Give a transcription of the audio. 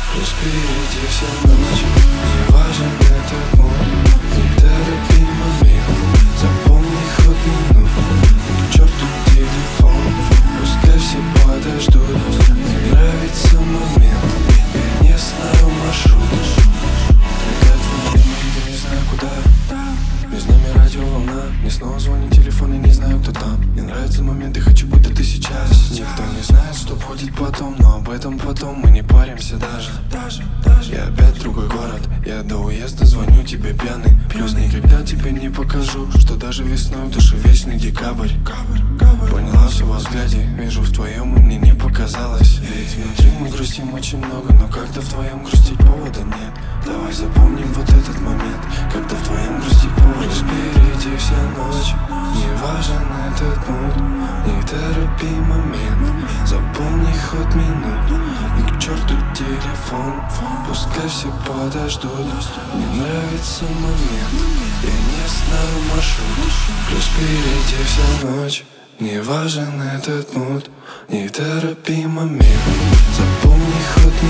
Плюс впереди вся ночь. Не важен этот мод, не торопи момент. Запомни ход минут, к черту телефон. Пускай все подождут, мне нравится момент. Я не знаю маршрут, летает фонарем, я не знаю куда. Между нами радиоволна, мне снова звонит телефон, я не знаю, кто там. Мне нравится момент, я хочу, будто ты сейчас. Никто не знает, что будет потом, но об этом потом мы не паримся даже. Я опять в другой город, я до уезда звоню тебе пьяный. Плюс никогда тебе не покажу, что даже весной в душе вечный декабрь. Поняла все во взгляде, вижу в твоем, и мне не показалось. Ведь внутри мы грустим очень много, но как-то в твоем грустить повода нет. Давай запомним вот этот момент, когда в твоем грустить повода. Впереди вся ночь, не важен этот муд, не торопи момент. Запомни ход минут, и к черту телефон. Пускай все подождут, мне нравится момент. Я не знаю маршрут, плюс впереди вся ночь. Не важен этот муд, не торопи момент. Запомни ход минут.